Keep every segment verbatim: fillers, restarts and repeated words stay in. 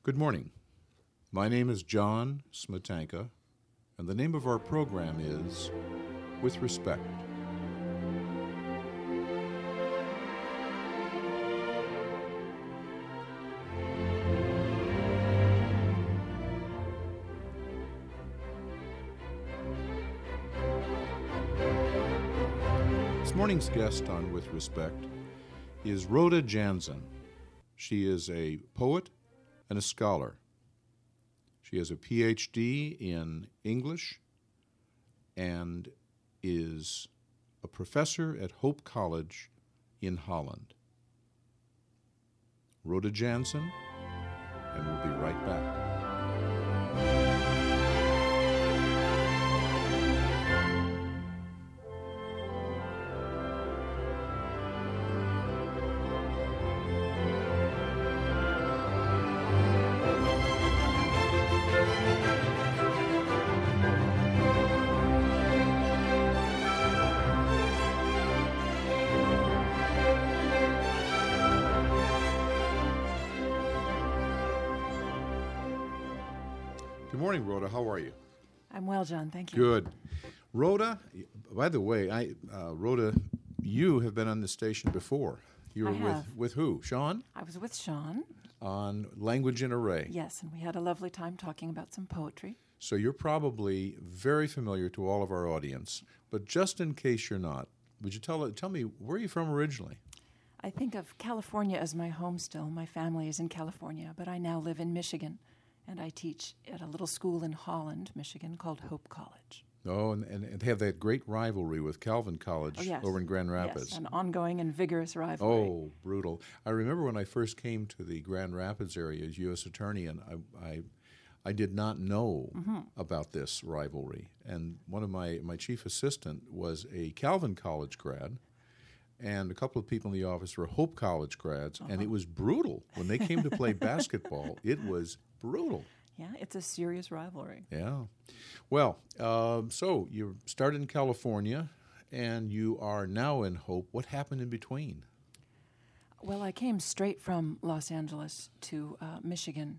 Good morning. My name is John Smetanka, and the name of our program is With Respect. This morning's guest on With Respect is Rhoda Janzen. She is a poet and a scholar. She has a P H D in English and is a professor at Hope College in Holland. Rhoda Janzen, and we'll be right back. Good morning, Rhoda. How are you? I'm well, John. Thank you. Good. Rhoda, by the way, I uh, Rhoda, you have been on the station before. You were I with have. with who? Sean? I was with Sean. On Language in Array. Yes, and we had a lovely time talking about some poetry. So you're probably very familiar to all of our audience. But just in case you're not, would you tell tell me, where are you from originally? I think of California as my home still. My family is in California, but I now live in Michigan, and I teach at a little school in Holland, Michigan, called Hope College. Oh, and, and, and they have that great rivalry with Calvin College Oh, yes. over in Grand Rapids. Yes, an ongoing and vigorous rivalry. Oh, brutal. I remember when I first came to the Grand Rapids area as U S Attorney, and I, I, I did not know Mm-hmm. about this rivalry. And one of my, my chief assistant was a Calvin College grad, and a couple of people in the office were Hope College grads, Uh-huh. and it was brutal. When they came to play basketball, it was brutal. Yeah, it's a serious rivalry. Yeah. Well, um, so you started in California, and you are now in Hope. What happened in between? Well, I came straight from Los Angeles to uh, Michigan.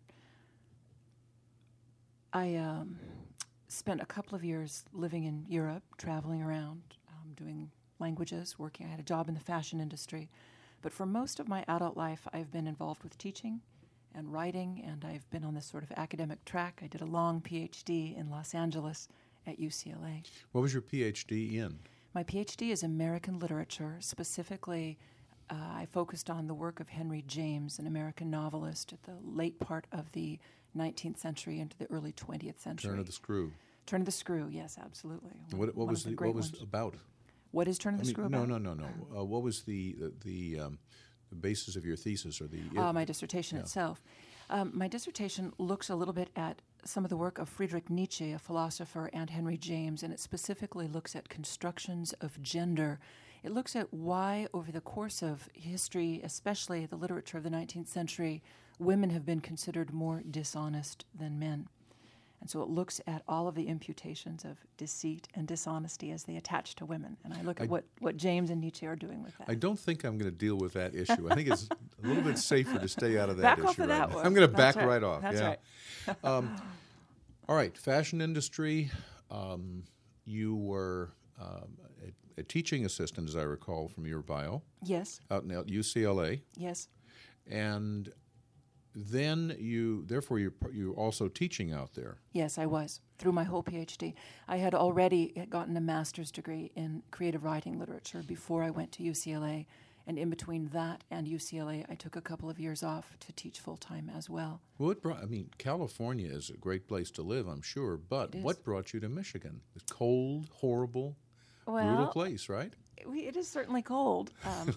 I um, spent a couple of years living in Europe, traveling around, um, doing languages, working. I had a job in the fashion industry. But for most of my adult life, I've been involved with teaching and writing, and I've been on this sort of academic track. I did a long P H D in Los Angeles at U C L A. What was your P H D in? My P H D is American literature. Specifically, uh, I focused on the work of Henry James, an American novelist at the late part of the nineteenth century into the early twentieth century. Turn of the Screw. Turn of the Screw, yes, absolutely. What, what One was of the the, great what was ones. about? What is Turn of I the mean, Screw no, about? no, no, no. Uh, what was the the, the, um, the basis of your thesis or the? Uh, my dissertation yeah. itself. Um, my dissertation looks a little bit at some of the work of Friedrich Nietzsche, a philosopher, and Henry James, and it specifically looks at constructions of gender. It looks at why, over the course of history, especially the literature of the nineteenth century, women have been considered more dishonest than men. And so it looks at all of the imputations of deceit and dishonesty as they attach to women. And I look at I- what, what James and Nietzsche are doing with that. I don't think I'm going to deal with that issue. I think it's a little bit safer to stay out of that Back issue off of right that now. one. I'm going to That's back right. right off. That's yeah. right. um, all right, fashion industry. Um, you were um, a, a teaching assistant, as I recall from your bio, Yes, out in U C L A, yes. and then you, therefore, you're, you're also teaching out there. Yes, I was, through my whole P H D. I had already gotten a master's degree in creative writing literature before I went to U C L A, and in between that and U C L A, I took a couple of years off to teach full-time as well. Well, what brought, I mean, California is a great place to live, I'm sure, but It is. what brought you to Michigan? It's cold, horrible, brutal Well, place, right? it is certainly cold. Um,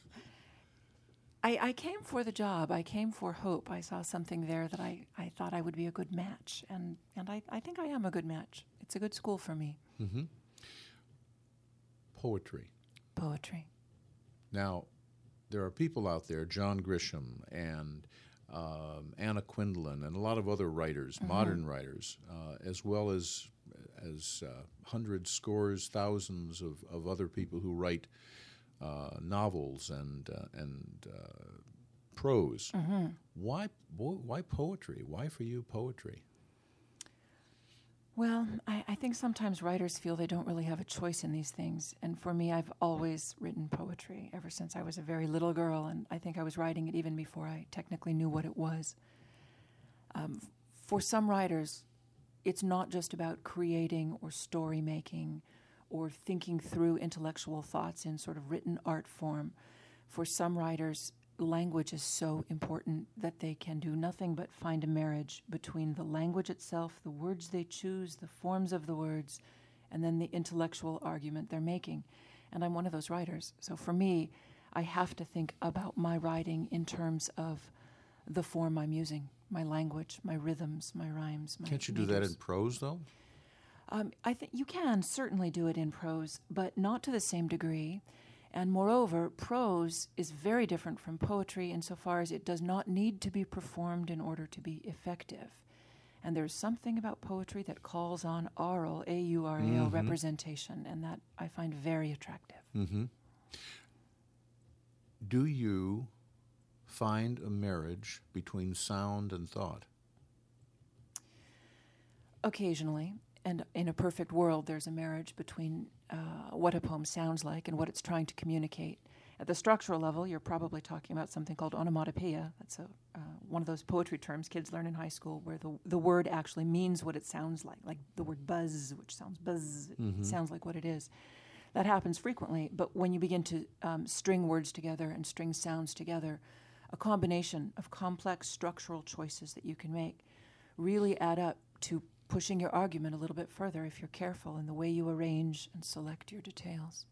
I, I came for the job. I came for hope. I saw something there that I, I thought I would be a good match, and, and I, I think I am a good match. It's a good school for me. Mm-hmm. Poetry. Poetry. Now, there are people out there, John Grisham and um, Anna Quindlen, and a lot of other writers, Mm-hmm. modern writers, uh, as well as as uh, hundreds, scores, thousands of, of other people who write uh, novels and uh, and uh, prose. Mm-hmm. Why, why poetry? Why for you poetry? Well, I, I think sometimes writers feel they don't really have a choice in these things. And for me, I've always written poetry ever since I was a very little girl. And I think I was writing it even before I technically knew what it was. Um, for some writers, it's not just about creating or story making or thinking through intellectual thoughts in sort of written art form. For some writers, language is so important that they can do nothing but find a marriage between the language itself, the words they choose, the forms of the words, and then the intellectual argument they're making. And I'm one of those writers. So for me, I have to think about my writing in terms of the form I'm using, my language, my rhythms, my rhymes, my Can't you do meters. that in prose, though? Um, I think you can certainly do it in prose, but not to the same degree. And moreover, prose is very different from poetry insofar as it does not need to be performed in order to be effective. And there's something about poetry that calls on aural, A U R A L, Mm-hmm. representation, and that I find very attractive. Mm-hmm. Do you find a marriage between sound and thought? Occasionally, and in a perfect world, there's a marriage between uh, what a poem sounds like and what it's trying to communicate. At the structural level, you're probably talking about something called onomatopoeia. That's a, uh, one of those poetry terms kids learn in high school where the, the word actually means what it sounds like, like the word buzz, which sounds buzz, Mm-hmm. it sounds like what it is. That happens frequently, but when you begin to um, string words together and string sounds together, a combination of complex structural choices that you can make really add up to pushing your argument a little bit further if you're careful in the way you arrange and select your details.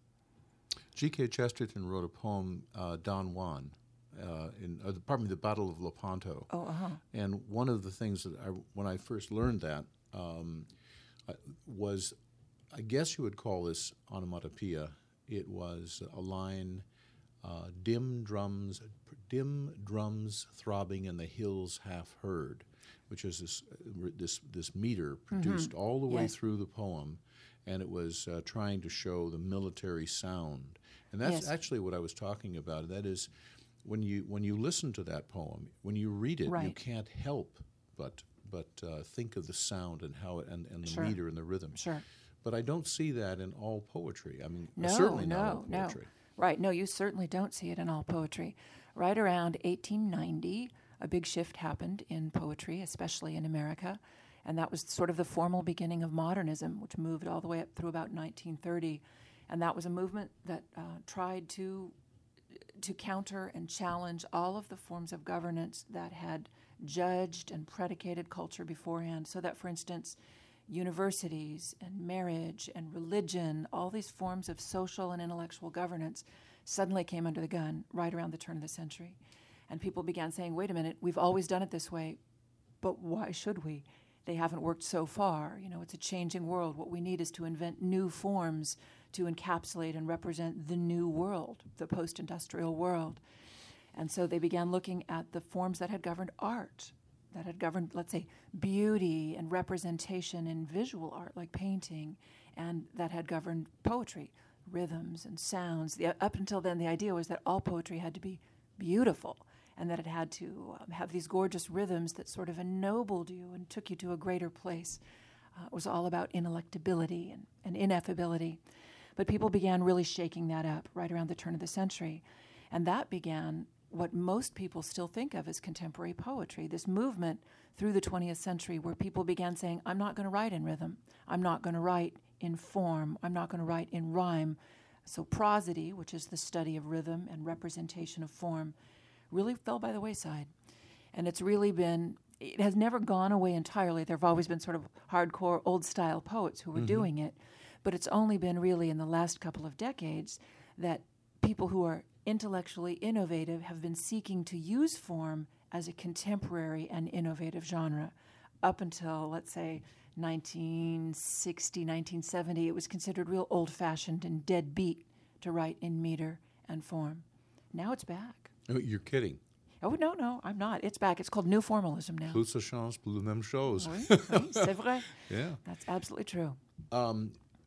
G K Chesterton wrote a poem, uh, Don Juan, uh, in, uh, pardon me, the Battle of Lepanto. Oh, uh-huh. And one of the things that I, when I first learned that, um, uh, was, I guess you would call this onomatopoeia. It was a line, uh, dim drums, dim drums throbbing in the hills half heard, which is this uh, this this meter produced Mm-hmm. all the way Yes. through the poem, and it was uh, trying to show the military sound. And that's Yes. actually what I was talking about. That is, when you when you listen to that poem, when you read it, you Right. can't help but but uh, think of the sound and how it and, and the Sure. meter and the rhythm. Sure. But I don't see that in all poetry. I mean, No, certainly no, not all no. poetry. Right, no, you certainly don't see it in all poetry. Right around eighteen ninety, a big shift happened in poetry, especially in America, and that was sort of the formal beginning of modernism, which moved all the way up through about nineteen thirty. And that was a movement that uh, tried to to counter and challenge all of the forms of governance that had judged and predicated culture beforehand. So that, for instance, universities and marriage and religion, all these forms of social and intellectual governance suddenly came under the gun right around the turn of the century. And people began saying, wait a minute, we've always done it this way, but why should we? They haven't worked so far. You know, it's a changing world. What we need is to invent new forms to encapsulate and represent the new world, the post-industrial world. And so they began looking at the forms that had governed art, that had governed, let's say, beauty and representation in visual art, like painting, and that had governed poetry, rhythms and sounds. The, up until then, the idea was that all poetry had to be beautiful, and that it had to um, have these gorgeous rhythms that sort of ennobled you and took you to a greater place. Uh, it was all about ineluctability and, and ineffability. But people began really shaking that up right around the turn of the century. And that began what most people still think of as contemporary poetry, this movement through the twentieth century where people began saying, I'm not going to write in rhythm. I'm not going to write in form. I'm not going to write in rhyme. So prosody, which is the study of rhythm and representation of form, really fell by the wayside. And it's really been, it has never gone away entirely. There have always been sort of hardcore old-style poets who were mm-hmm. doing it. But it's only been really in the last couple of decades that people who are intellectually innovative have been seeking to use form as a contemporary and innovative genre. Up until, let's say, nineteen sixty, nineteen seventy, it was considered real old-fashioned and deadbeat to write in meter and form. Now it's back. Oh, you're kidding. Oh, no, no, I'm not. It's back. It's called new formalism now. Plus ça change, plus la même chose. Oui, oui, c'est vrai. Yeah. That's absolutely true. Um,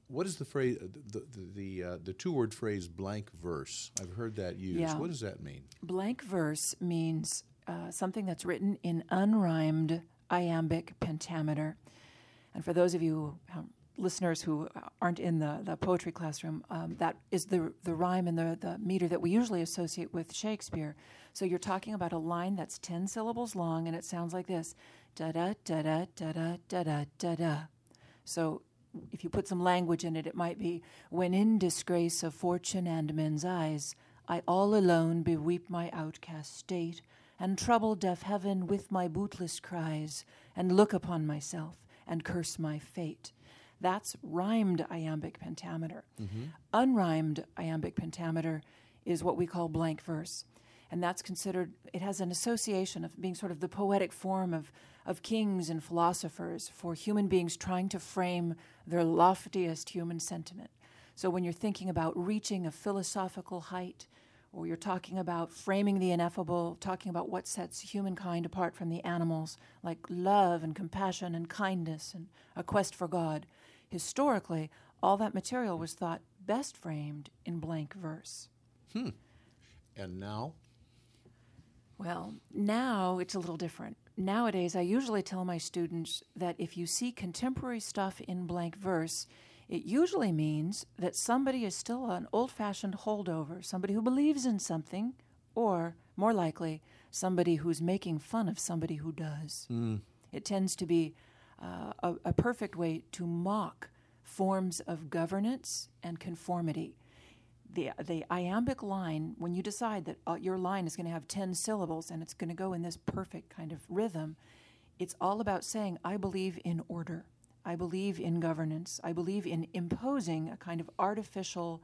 what is the phrase, the the the, uh, the two-word phrase blank verse? I've heard that used. Yeah. What does that mean? Blank verse means uh, something that's written in unrhymed iambic pentameter. And for those of you um, listeners who aren't in the, the poetry classroom, um, that is the the rhyme and the, the meter that we usually associate with Shakespeare. So you're talking about a line that's ten syllables long, and it sounds like this: da-da, da-da, da-da, da-da, da-da. So if you put some language in it, it might be, when in disgrace of fortune and men's eyes, I all alone beweep my outcast state, and trouble deaf heaven with my bootless cries, and look upon myself, and curse my fate. That's rhymed iambic pentameter. Mm-hmm. Unrhymed iambic pentameter is what we call blank verse. And that's considered, it has an association of being sort of the poetic form of, of kings and philosophers for human beings trying to frame their loftiest human sentiment. So when you're thinking about reaching a philosophical height, or you're talking about framing the ineffable, talking about what sets humankind apart from the animals, like love and compassion and kindness and a quest for God, historically, all that material was thought best framed in blank verse. Hmm. And now? Well, now it's a little different. Nowadays, I usually tell my students that if you see contemporary stuff in blank verse, it usually means that somebody is still an old-fashioned holdover, somebody who believes in something, or, more likely, somebody who's making fun of somebody who does. Mm. It tends to be uh, a, a perfect way to mock forms of governance and conformity. The, the iambic line, when you decide that uh, your line is going to have ten syllables and it's going to go in this perfect kind of rhythm, it's all about saying, I believe in order. I believe in governance. I believe in imposing a kind of artificial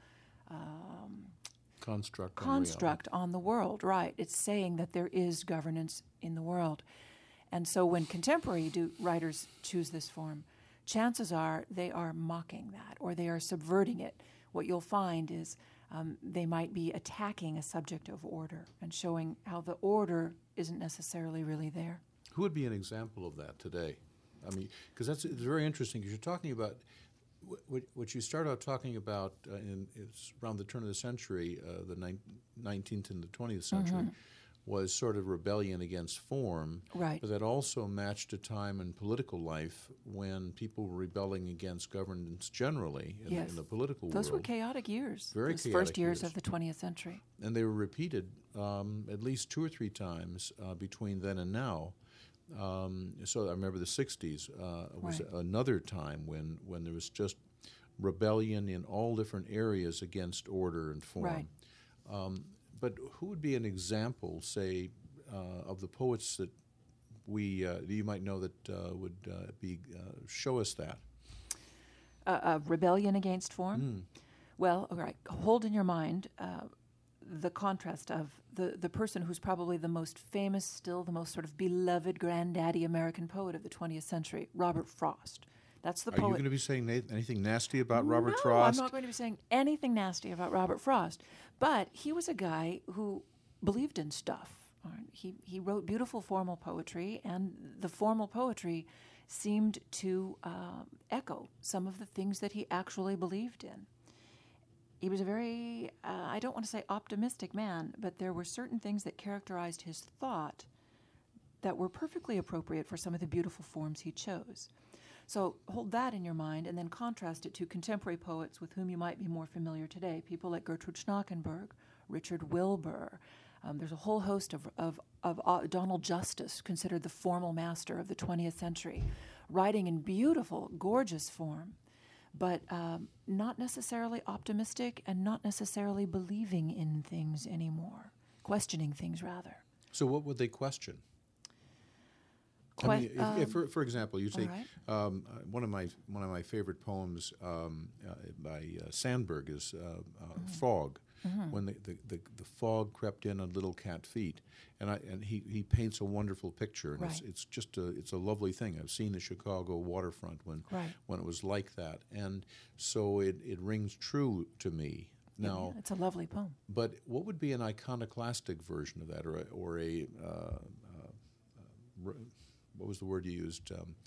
um, construct, construct on, on the world. Right. It's saying that there is governance in the world. And so when contemporary do, writers choose this form, chances are they are mocking that or they are subverting it. What you'll find is um, they might be attacking a subject of order and showing how the order isn't necessarily really there. Who would be an example of that today? I mean, because that's it's very interesting. Because you're talking about what, what you start out talking about uh, in it's around the turn of the century, uh, the ni- nineteenth and the twentieth century, mm-hmm. was sort of rebellion against form. Right. But that also matched a time in political life when people were rebelling against governance generally in, yes. in the political Those world. Those were chaotic years. Very Those chaotic first years, years of the twentieth century. And they were repeated um, at least two or three times uh, between then and now. Um, so I remember the sixties uh, was right. another time when, when there was just rebellion in all different areas against order and form. Right. Um, but who would be an example, say, uh, of the poets that we uh, you might know that uh, would uh, be uh, show us that? Uh, uh, rebellion against form? Mm. Well, all right, hold in your mind uh, the contrast of the, the person who's probably the most famous, still the most sort of beloved granddaddy American poet of the twentieth century, Robert Frost. That's the Are poet. you going to be saying na- anything nasty about Robert no, Frost? I'm not going to be saying anything nasty about Robert Frost. But he was a guy who believed in stuff. Right? He, he wrote beautiful formal poetry, and the formal poetry seemed to uh, echo some of the things that he actually believed in. He was a very, uh, I don't want to say optimistic man, but there were certain things that characterized his thought that were perfectly appropriate for some of the beautiful forms he chose. So hold that in your mind and then contrast it to contemporary poets with whom you might be more familiar today, people like Gertrude Schnackenberg, Richard Wilbur. Um, there's a whole host of, of, of uh, Donald Justice, considered the formal master of the twentieth century, writing in beautiful, gorgeous form, but um, not necessarily optimistic and not necessarily believing in things anymore, questioning things rather. So what would they question? Que- I mean, if, um, if for, for example, you take right. um, uh, one of my one of my favorite poems um, uh, by uh, Sandburg is uh, uh, mm-hmm. Fog, mm-hmm. when the, the, the, the fog crept in on little cat feet, and I and he, he paints a wonderful picture, and right. it's it's just a it's a lovely thing. I've seen the Chicago waterfront when right. when it was like that, and so it, it rings true to me. Now, yeah, it's a lovely poem. But what would be an iconoclastic version of that, or a, or a uh, uh, uh, what was the word you used? Um,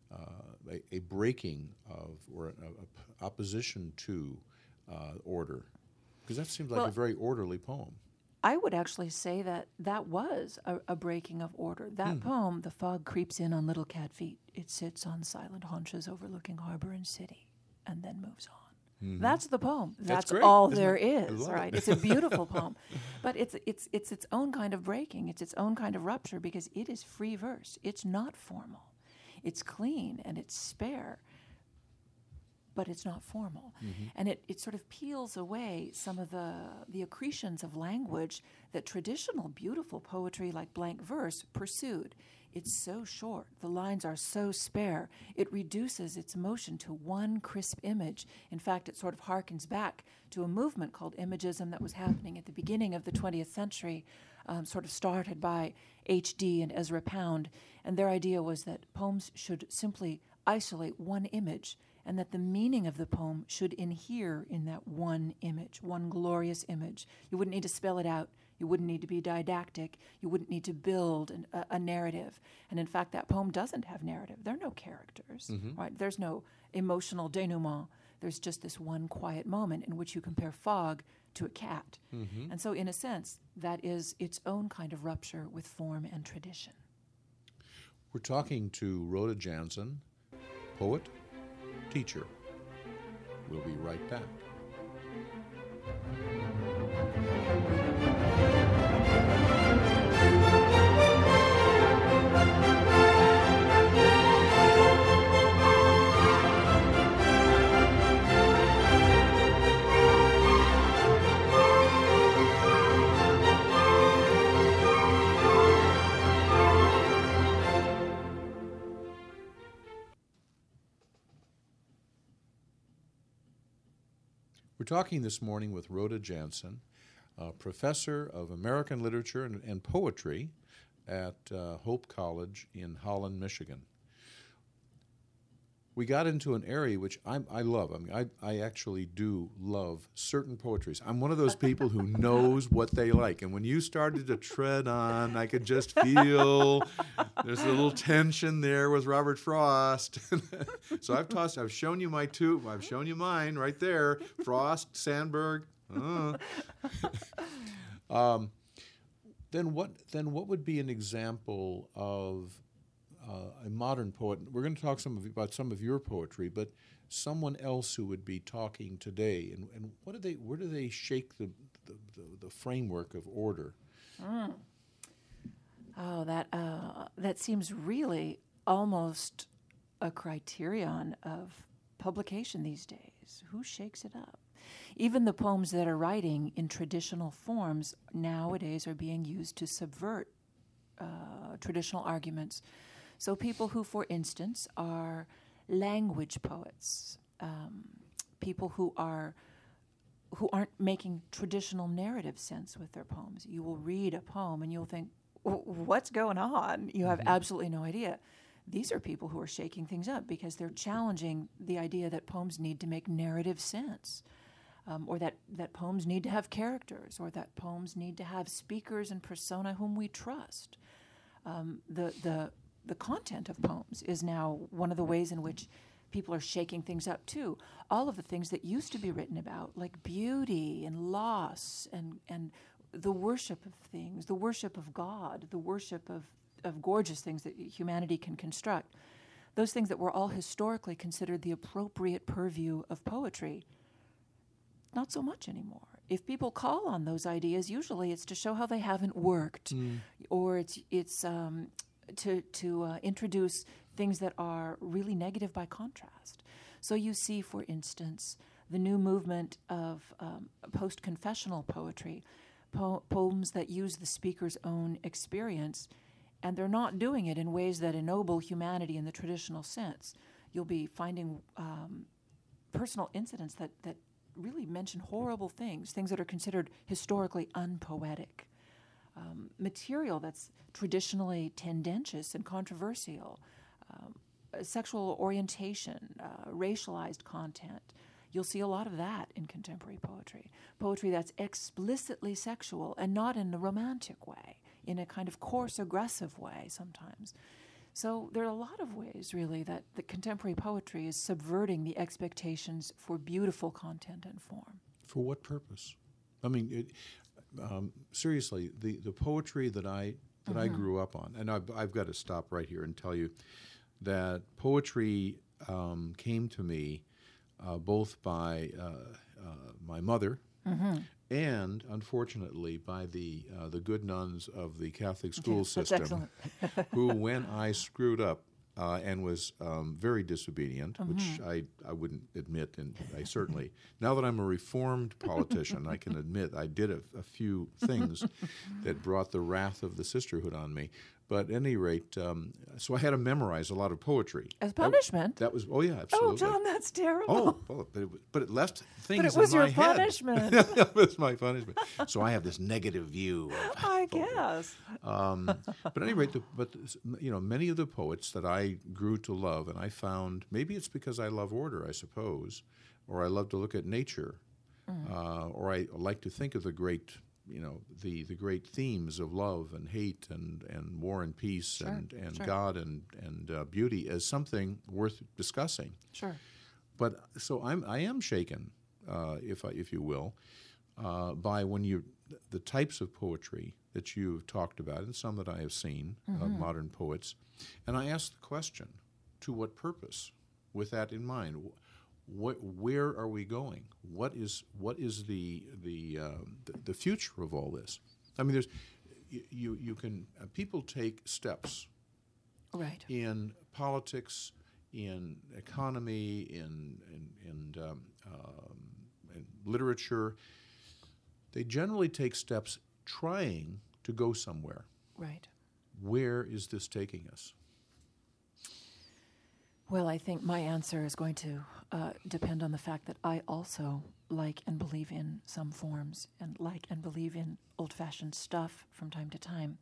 uh, a, a breaking of or a, a opposition to uh, order? Because that seems like Well, a very orderly poem. I would actually say that that was a, a breaking of order. That Hmm. poem, "The fog creeps in on little cat feet. It sits on silent haunches overlooking harbor and city, and then moves on." Mhm. That's the poem. That's That's, great, all isn't there it? I is, love right? it. It's a beautiful poem, but it's it's it's its own kind of breaking. It's its own kind of rupture because it is free verse. It's not formal. It's clean and it's spare, but it's not formal. Mhm. And it, it sort of peels away some of the, the accretions of language that traditional beautiful poetry like blank verse pursued. It's so short. The lines are so spare. It reduces its motion to one crisp image. In fact, it sort of harkens back to a movement called imagism that was happening at the beginning of the twentieth century, um, sort of started by H D and Ezra Pound. And their idea was that poems should simply isolate one image, and that the meaning of the poem should inhere in that one image, one glorious image. You wouldn't need to spell it out. You wouldn't need to be didactic. You wouldn't need to build an, a, a narrative. And in fact, that poem doesn't have narrative. There are no characters, Mhm. right? There's no emotional denouement. There's just this one quiet moment in which you compare fog to a cat. Mhm. And so, in a sense, that is its own kind of rupture with form and tradition. We're talking to Rhoda Jansen, poet, teacher. We'll be right back. We're talking this morning with Rhoda Jansen, a professor of American literature and, and poetry at uh, Hope College in Holland, Michigan. We got into an area which I'm, I love. I mean, I, I actually do love certain poetries. I'm one of those people who knows what they like. And when you started to tread on, I could just feel there's a little tension there with Robert Frost. So I've tossed, I've shown you my two, I've shown you mine right there. Frost, Sandburg. Uh. um, then what? Then what would be an example of Uh, a modern poet? We're going to talk some of, about some of your poetry, but someone else who would be talking today, and, and what do they, where do they shake the the, the, the framework of order? Mm. Oh, that uh, that seems really almost a criterion of publication these days. Who shakes it up? Even the poems that are writing in traditional forms nowadays are being used to subvert uh, traditional arguments. So people who, for instance, are language poets, um, people who are who aren't making traditional narrative sense with their poems. You will read a poem and you'll think, what's going on? You have Mhm. absolutely no idea. These are people who are shaking things up because they're challenging the idea that poems need to make narrative sense, um, or that, that poems need to have characters, or that poems need to have speakers and persona whom we trust. Um, the the the content of poems is now one of the ways in which people are shaking things up too. All of the things that used to be written about, like beauty and loss and, and the worship of things, the worship of God, the worship of, of gorgeous things that humanity can construct, those things that were all historically considered the appropriate purview of poetry, not so much anymore. If people call on those ideas, usually it's to show how they haven't worked, Mm. or it's it's um, to to uh, introduce things that are really negative by contrast. So you see, for instance, the new movement of um, post-confessional poetry, po- poems that use the speaker's own experience, and they're not doing it in ways that ennoble humanity in the traditional sense. You'll be finding um, personal incidents that, that really mention horrible things, things that are considered historically unpoetic. Um, material that's traditionally tendentious and controversial, um, uh, sexual orientation, uh, racialized content. You'll see a lot of that in contemporary poetry. Poetry that's explicitly sexual and not in a romantic way, in a kind of coarse, aggressive way sometimes. So there are a lot of ways, really, that the contemporary poetry is subverting the expectations for beautiful content and form. For what purpose? I mean, it, um, seriously, the, the poetry that I that mm-hmm. I grew up on, and I've, I've got to stop right here and tell you that poetry um, came to me uh, both by uh, uh, my mother mm-hmm. and, unfortunately, by the uh, the good nuns of the Catholic school okay, system, who, when I screwed up uh, and was um, very disobedient, mm-hmm. which I, I wouldn't admit, and I certainly, now that I'm a reformed politician, I can admit I did a, a few things that brought the wrath of the sisterhood on me. But at any rate, um, so I had to memorize a lot of poetry. As punishment? That, that was, oh yeah, absolutely. Oh, John, that's terrible. Oh, well, but, it, but it left things But it was in your my head. punishment. It was my punishment. So I have this negative view of I poetry. guess. Um, but at any rate, the, but you know, many of the poets that I grew to love, and I found, maybe it's because I love order, I suppose, or I love to look at nature, mm. uh, or I like to think of the great you know, the, the great themes of love and hate and, and war and peace sure, and, and sure. God and, and uh, beauty as something worth discussing. Sure. But so I'm, I am shaken, uh, if, I, if you will, uh, by when you, the types of poetry that you've talked about and some that I have seen, mm-hmm. uh, modern poets, and I ask the question, to what purpose with that in mind? What, where are we going? What is what is the the, uh, the the future of all this? I mean, there's you you can uh, people take steps, right, in politics, in economy, in in, in, um, um, in literature. They generally take steps trying to go somewhere. Right. Where is this taking us? Well, I think my answer is going to uh, depend on the fact that I also like and believe in some forms and like and believe in old-fashioned stuff from time to time.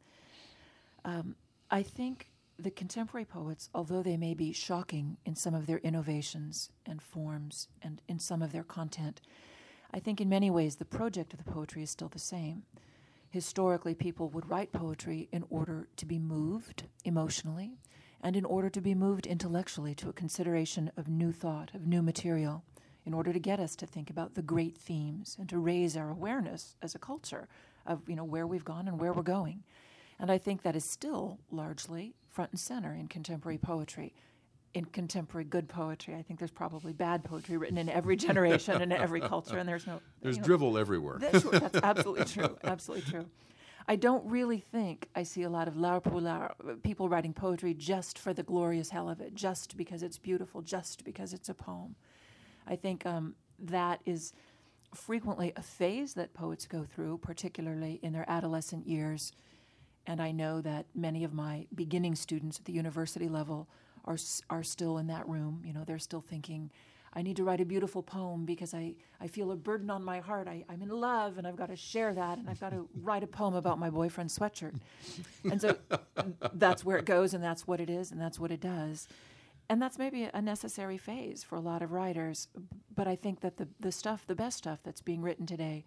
Um, I think the contemporary poets, although they may be shocking in some of their innovations and forms and in some of their content, I think in many ways the project of the poetry is still the same. Historically, people would write poetry in order to be moved emotionally, and in order to be moved intellectually to a consideration of new thought, of new material, in order to get us to think about the great themes and to raise our awareness as a culture of, you know, where we've gone and where we're going. And I think that is still largely front and center in contemporary poetry. In contemporary good poetry, I think there's probably bad poetry written in every generation and in every culture, and there's no... There's you know, drivel everywhere. That's, sure, that's absolutely true, absolutely true. I don't really think I see a lot of l'art pour l'art, people writing poetry just for the glorious hell of it, just because it's beautiful, just because it's a poem. I think um, that is frequently a phase that poets go through, particularly in their adolescent years. And I know that many of my beginning students at the university level are are still in that room. You know, they're still thinking, I need to write a beautiful poem because I, I feel a burden on my heart. I, I'm in love, and I've got to share that, and I've got to write a poem about my boyfriend's sweatshirt. And so that's where it goes, and that's what it is, and that's what it does. And that's maybe a necessary phase for a lot of writers. But I think that the, the stuff, the best stuff that's being written today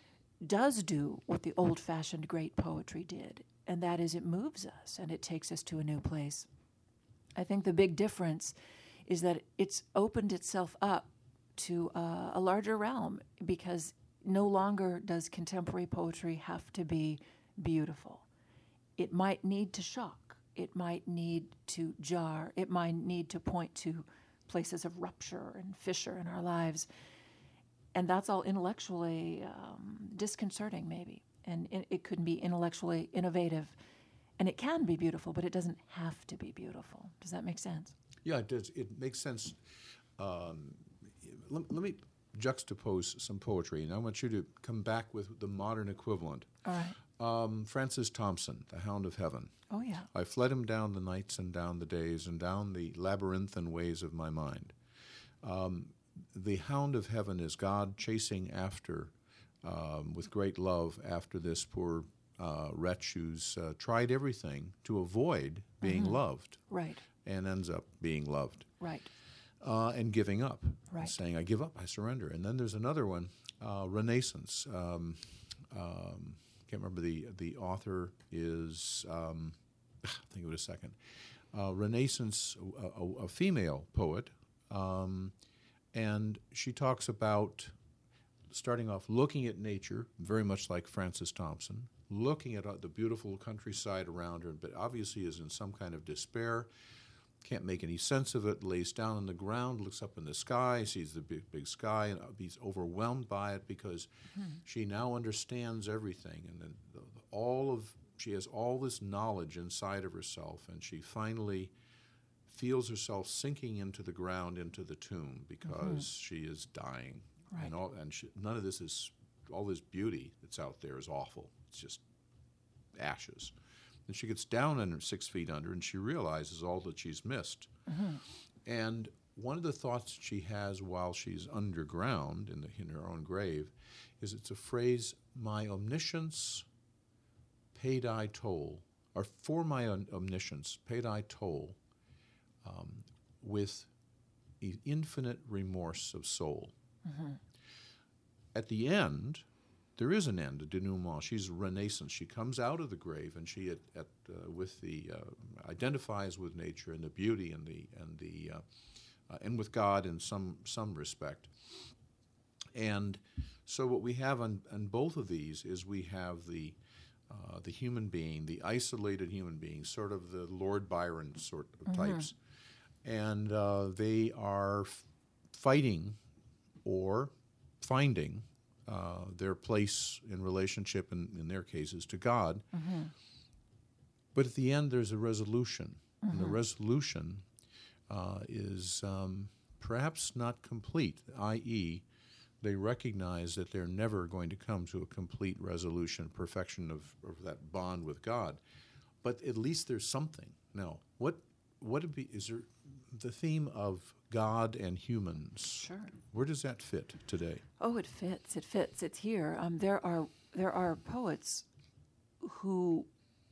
does do what the old-fashioned great poetry did, and that is it moves us, and it takes us to a new place. I think the big difference is that it's opened itself up to uh, a larger realm, because no longer does contemporary poetry have to be beautiful. It might need to shock. It might need to jar. It might need to point to places of rupture and fissure in our lives. And that's all intellectually um, disconcerting, maybe. And it, it could be intellectually innovative. And it can be beautiful, but it doesn't have to be beautiful. Does that make sense? Yeah, it does. It makes sense. Um, let, let me juxtapose some poetry, and I want you to come back with the modern equivalent. All right. Um, Francis Thompson, The Hound of Heaven. Oh, yeah. I fled him down the nights and down the days and down the labyrinthine ways of my mind. Um, the Hound of Heaven is God chasing after, um, with great love, after this poor uh, wretch who's uh, tried everything to avoid being mm-hmm. loved. Right. And ends up being loved. Right. Uh, and giving up. Right. Saying, I give up, I surrender. And then there's another one, uh, Renaissance. Um, um, can't remember the the author is, um, think of it a second. uh, Renaissance, a, a, a female poet, um, and she talks about starting off looking at nature, very much like Francis Thompson, looking at uh, the beautiful countryside around her, but obviously is in some kind of despair, can't make any sense of it, lays down on the ground, looks up in the sky, sees the big, big sky, and he's overwhelmed by it because mm-hmm. she now understands everything, and then the, the, all of she has all this knowledge inside of herself, and she finally feels herself sinking into the ground, into the tomb, because mm-hmm. she is dying, right. and all, and she, none of this is all this beauty that's out there is awful. It's just ashes. And she gets down under six feet under, and she realizes all that she's missed. Mm-hmm. And one of the thoughts she has while she's underground in, the, in her own grave is it's a phrase, "My omniscience paid I toll," or "For my om- omniscience paid I toll um, with e- infinite remorse of soul." Mm-hmm. At the end, there is an end, a denouement. She's Renaissance. She comes out of the grave, and she at, at uh, with the uh, identifies with nature and the beauty and the and the uh, uh, and with God in some some respect. And so, what we have on, on both of these is we have the uh, the human being, the isolated human being, sort of the Lord Byron sort of mm-hmm. types, and uh, they are f- fighting or finding Uh, their place in relationship, in, in their cases, to God. Mm-hmm. But at the end, there's a resolution. Mm-hmm. And the resolution uh, is um, perhaps not complete, that is, they recognize that they're never going to come to a complete resolution, perfection of, of that bond with God. But at least there's something. Now, what what would be, is there the theme of God and humans? Sure. Where does that fit today? Oh, it fits. It fits. It's here. Um, there are there are poets who,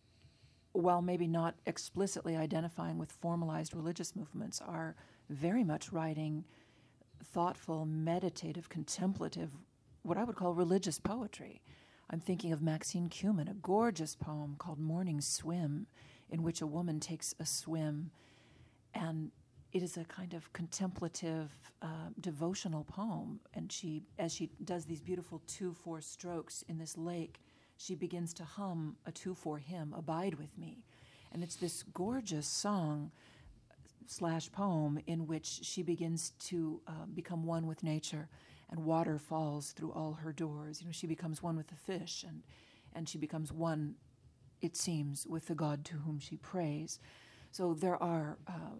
while maybe not explicitly identifying with formalized religious movements, are very much writing thoughtful, meditative, contemplative, what I would call religious poetry. I'm thinking of Maxine Kumin, a gorgeous poem called Morning Swim, in which a woman takes a swim, and it is a kind of contemplative, uh, devotional poem. And she, as she does these beautiful two-four strokes in this lake, she begins to hum a two-four hymn, "Abide with Me." And it's this gorgeous song slash poem in which she begins to uh, become one with nature, and water falls through all her doors. You know, she becomes one with the fish, and, and she becomes one, it seems, with the God to whom she prays. So there are uh,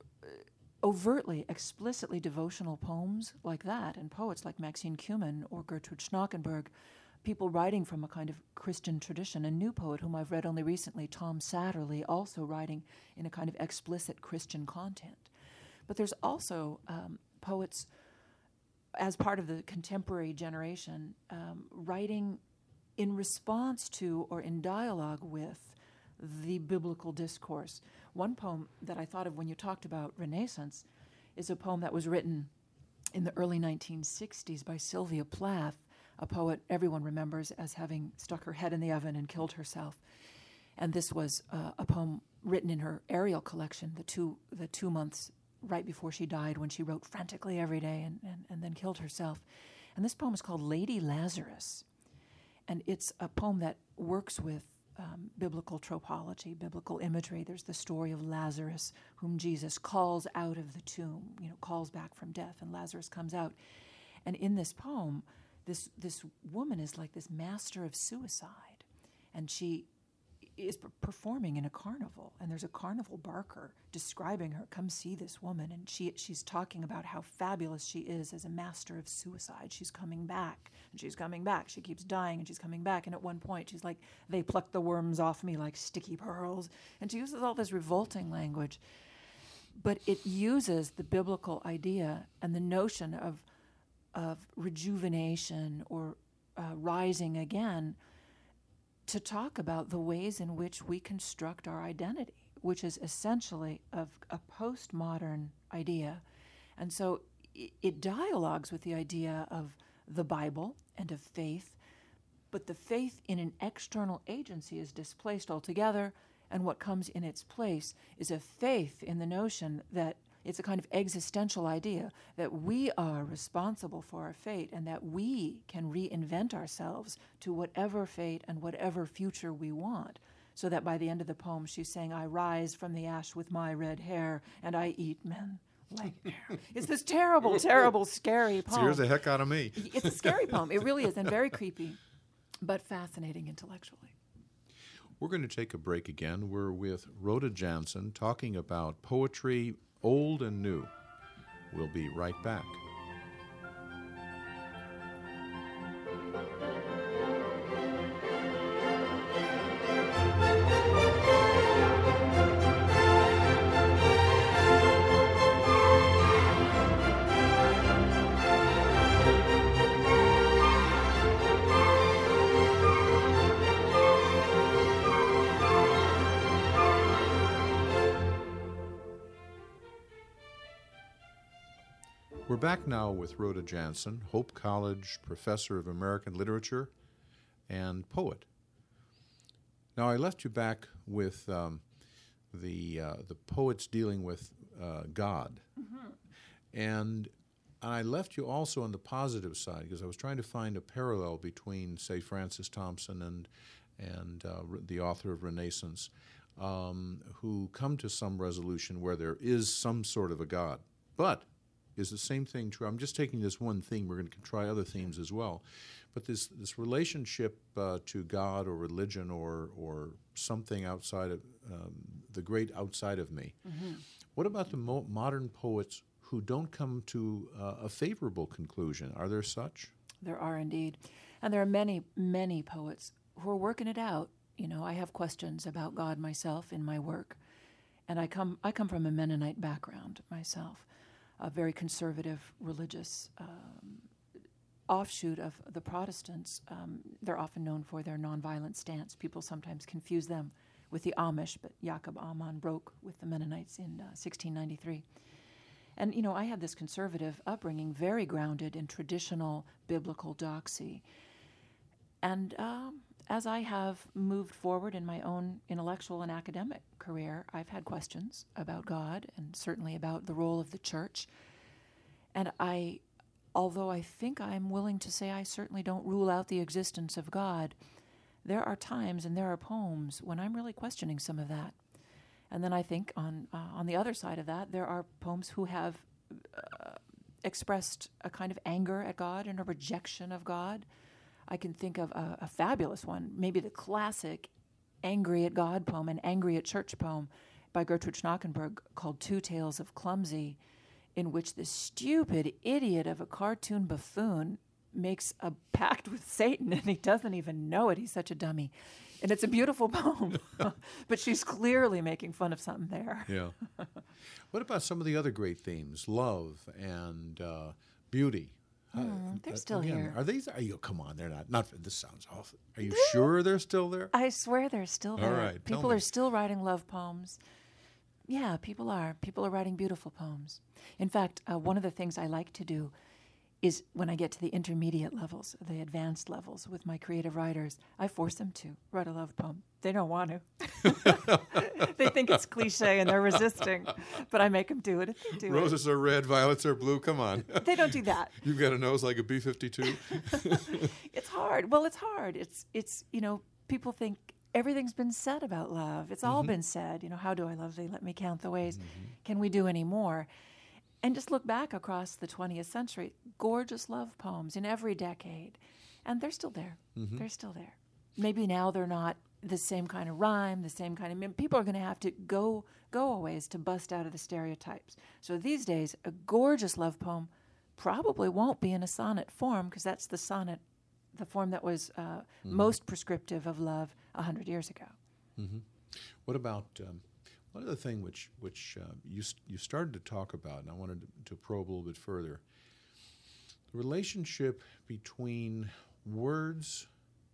overtly, explicitly devotional poems like that, and poets like Maxine Kumin or Gertrude Schnockenberg, people writing from a kind of Christian tradition. A new poet whom I've read only recently, Tom Satterley, also writing in a kind of explicit Christian content. But there's also um, poets, as part of the contemporary generation, um, writing in response to or in dialogue with the biblical discourse. One poem that I thought of when you talked about Renaissance is a poem that was written in the early nineteen sixties by Sylvia Plath, a poet everyone remembers as having stuck her head in the oven and killed herself. And this was uh, a poem written in her Ariel collection, the two the two months right before she died, when she wrote frantically every day and, and, and then killed herself. And this poem is called Lady Lazarus. And it's a poem that works with um, biblical tropology, biblical imagery. There's the story of Lazarus, whom Jesus calls out of the tomb, you know, calls back from death, and Lazarus comes out. And in this poem, this this woman is like this master of suicide, and she is p- performing in a carnival, and there's a carnival barker describing her, "Come see this woman," and she she's talking about how fabulous she is as a master of suicide. She's coming back, and she's coming back. She keeps dying, and she's coming back, and at one point she's like, "They pluck the worms off me like sticky pearls," and she uses all this revolting language, but it uses the biblical idea and the notion of of rejuvenation or uh, rising again to talk about the ways in which we construct our identity, which is essentially of a postmodern idea. And so it, it dialogues with the idea of the Bible and of faith, but the faith in an external agency is displaced altogether, And what comes in its place is a faith in the notion that it's a kind of existential idea that we are responsible for our fate and that we can reinvent ourselves to whatever fate and whatever future we want. So that by the end of the poem, she's saying, I rise from the ash with my red hair and I eat men like air. It's this terrible, terrible, scary poem. Scares the heck out of me. It's a scary poem. It really is, and very creepy, but fascinating intellectually. We're going to take a break again. We're with Rhoda Jansen talking about poetry, old and new. We'll be right back. We're back now with Rhoda Jansen, Hope College professor of American literature and poet. Now, I left you back with um, the uh, the poets dealing with uh, God, mm-hmm. and I left you also on the positive side because I was trying to find a parallel between, say, Francis Thompson and and uh, the author of Renaissance, um, who come to some resolution where there is some sort of a God, but is the same thing true? I'm just taking this one theme. We're going to try other themes as well. But this this relationship uh, to God or religion or or something outside of um, the great outside of me. Mm-hmm. What about the mo- modern poets who don't come to uh, a favorable conclusion? Are there such? There are indeed. And there are many, many poets who are working it out. You know, I have questions about God myself in my work. And I come I come from a Mennonite background myself. A very conservative religious um, offshoot of the Protestants. Um, they're often known for their nonviolent stance. People sometimes confuse them with the Amish, but Jacob Amann broke with the Mennonites in uh, sixteen ninety-three. And, you know, I had this conservative upbringing, very grounded in traditional biblical doxy. And um, as I have moved forward in my own intellectual and academic career, I've had questions about God and certainly about the role of the church. And I, although I think I'm willing to say I certainly don't rule out the existence of God, there are times and there are poems when I'm really questioning some of that. And then I think on uh, on the other side of that, there are poems who have uh, expressed a kind of anger at God and a rejection of God. I can think of a, a fabulous one, maybe the classic Angry at God poem, an Angry at Church poem by Gertrude Schnackenberg called Two Tales of Clumsy, in which this stupid idiot of a cartoon buffoon makes a pact with Satan and he doesn't even know it. He's such a dummy. And it's a beautiful poem, but she's clearly making fun of something there. Yeah. What about some of the other great themes, love and uh, beauty? Mm, they're uh, still again, here. Are these? Are you? Come on, they're not. Not. This sounds awful. Are you sure they're still there? I swear they're still there. All right, people are still writing love poems. Yeah, people are. People are writing beautiful poems. In fact, uh, one of the things I like to do is when I get to the intermediate levels, the advanced levels with my creative writers, I force them to write a love poem. They don't want to. They think it's cliche and they're resisting, but I make them do it. If they do Roses it. are red, violets are blue. Come on. They don't do that. You've got a nose like a B fifty-two. It's hard. Well, it's hard. It's, it's you know, people think everything's been said about love. It's all mm-hmm. been said. You know, how do I love thee? Let me count the ways. Mm-hmm. Can we do any more? And just look back across the twentieth century, gorgeous love poems in every decade. And they're still there. Mm-hmm. They're still there. Maybe now they're not the same kind of rhyme, the same kind of... I mean, people are going to have to go go a ways to bust out of the stereotypes. So these days, a gorgeous love poem probably won't be in a sonnet form because that's the sonnet, the form that was uh, mm-hmm. most prescriptive of love one hundred years ago. Mm-hmm. What about... Um One other thing which which uh, you you started to talk about, and I wanted to, to probe a little bit further, the relationship between words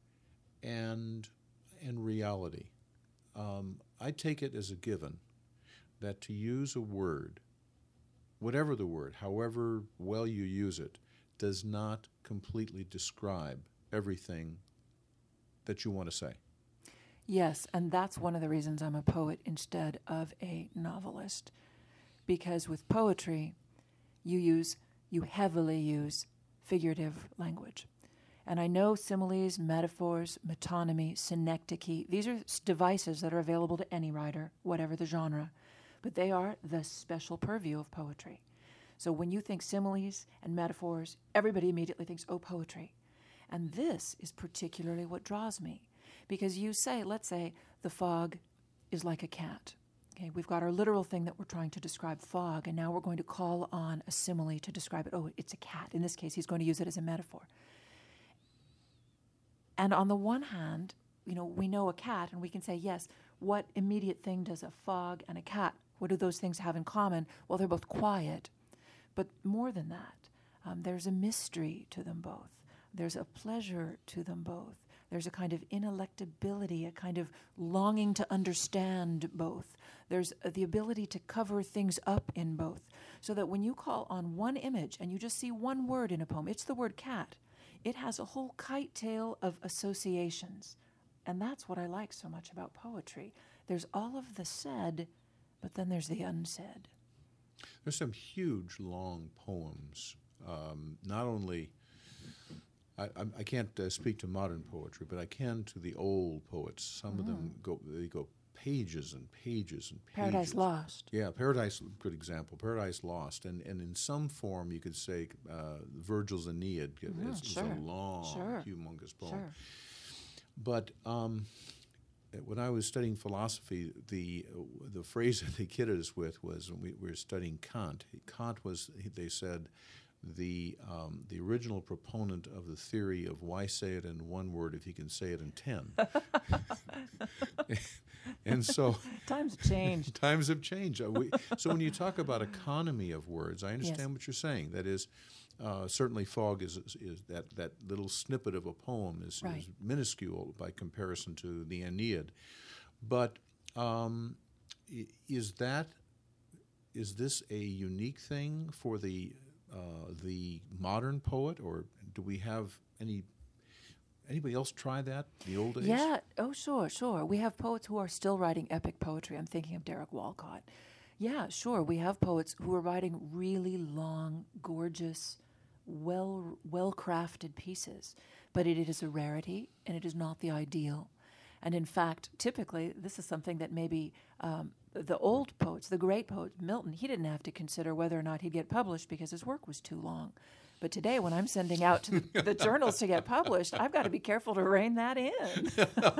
and and reality. Um, I take it as a given that to use a word, whatever the word, however well you use it, does not completely describe everything that you want to say. Yes, and that's one of the reasons I'm a poet instead of a novelist. Because with poetry, you use, you heavily use figurative language. And I know similes, metaphors, metonymy, synecdoche, these are s- devices that are available to any writer, whatever the genre, but they are the special purview of poetry. So when you think similes and metaphors, everybody immediately thinks, oh, poetry. And this is particularly what draws me. Because you say, let's say, the fog is like a cat. Okay, we've got our literal thing that we're trying to describe fog, and now we're going to call on a simile to describe it. Oh, it's a cat. In this case, he's going to use it as a metaphor. And on the one hand, you know, we know a cat, and we can say, yes, what immediate thing does a fog and a cat, what do those things have in common? Well, they're both quiet. But more than that, um, there's a mystery to them both. There's a pleasure to them both. There's a kind of ineluctability, a kind of longing to understand both. There's uh, the ability to cover things up in both. So that when you call on one image and you just see one word in a poem, it's the word cat. It has a whole kite tail of associations. And that's what I like so much about poetry. There's all of the said, but then there's the unsaid. There's some huge, long poems. Um, not only, I, I, I can't uh, speak to modern poetry, but I can to the old poets. Some mm. of them go, they go pages and pages and pages. Paradise Lost. Yeah, Paradise, good example. Paradise Lost, and and in some form you could say uh, Virgil's Aeneid mm, is, sure. is a long, sure. humongous poem. Sure. But um, when I was studying philosophy, the uh, the phrase that they kidded us with was when we, we were studying Kant. Kant was, they said, the um, the original proponent of the theory of why say it in one word if you can say it in ten. And so times have changed. Times have changed. Uh, we, so when you talk about economy of words, I understand yes. what you're saying. That is, uh, certainly fog is, is, is that, that little snippet of a poem is, right. is minuscule by comparison to the Aeneid. But um, is that is this a unique thing for the uh, the modern poet, or do we have any? Anybody else try that in the old days? Yeah. Oh, sure, sure. We have poets who are still writing epic poetry. I'm thinking of Derek Walcott. Yeah, sure. We have poets who are writing really long, gorgeous, well, well-crafted pieces. But it, it is a rarity, and it is not the ideal. And in fact, typically, this is something that maybe um, the old poets, the great poet, Milton, he didn't have to consider whether or not he'd get published because his work was too long. But today, when I'm sending out to the, the journals to get published, I've got to be careful to rein that in.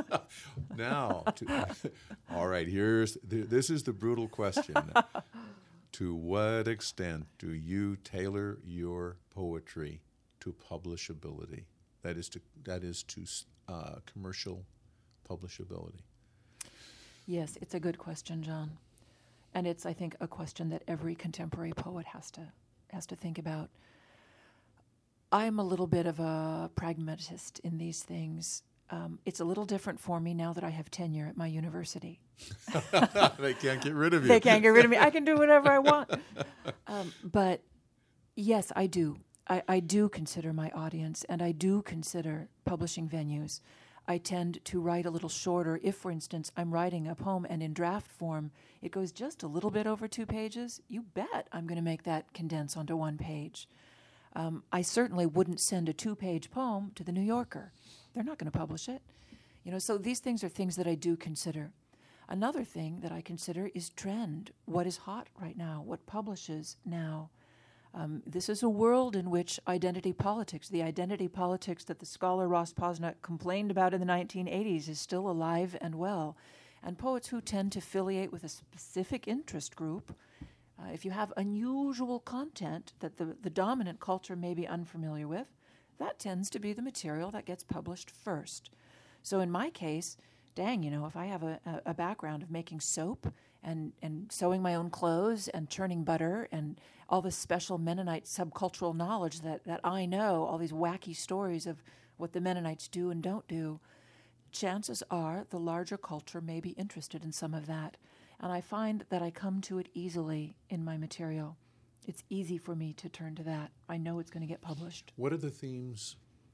Now, to, all right, here's th- this is the brutal question. To what extent do you tailor your poetry to publishability? That is to that is to uh, commercial publishability. Yes, it's a good question, John, and it's I think a question that every contemporary poet has to has to think about. I'm a little bit of a pragmatist in these things. Um, it's a little different for me now that I have tenure at my university. They can't get rid of you. They can't get rid of me. I can do whatever I want. Um, but yes, I do. I, I do consider my audience, and I do consider publishing venues. I tend to write a little shorter. If, for instance, I'm writing a poem and in draft form, it goes just a little bit over two pages, you bet I'm going to make that condense onto one page. Um, I certainly wouldn't send a two-page poem to the New Yorker. They're not going to publish it. You know, so these things are things that I do consider. Another thing that I consider is trend. What is hot right now? What publishes now? Um, this is a world in which identity politics, the identity politics that the scholar Ross Posner complained about in the nineteen eighties, is still alive and well. And poets who tend to affiliate with a specific interest group, Uh, if you have unusual content that the, the dominant culture may be unfamiliar with, that tends to be the material that gets published first. So in my case, dang, you know, if I have a, a, a background of making soap and, and sewing my own clothes and churning butter and all this special Mennonite subcultural knowledge that, that I know, all these wacky stories of what the Mennonites do and don't do, chances are the larger culture may be interested in some of that. And I find that I come to it easily in my material. It's easy for me to turn to that. I know it's going to get published. What are the themes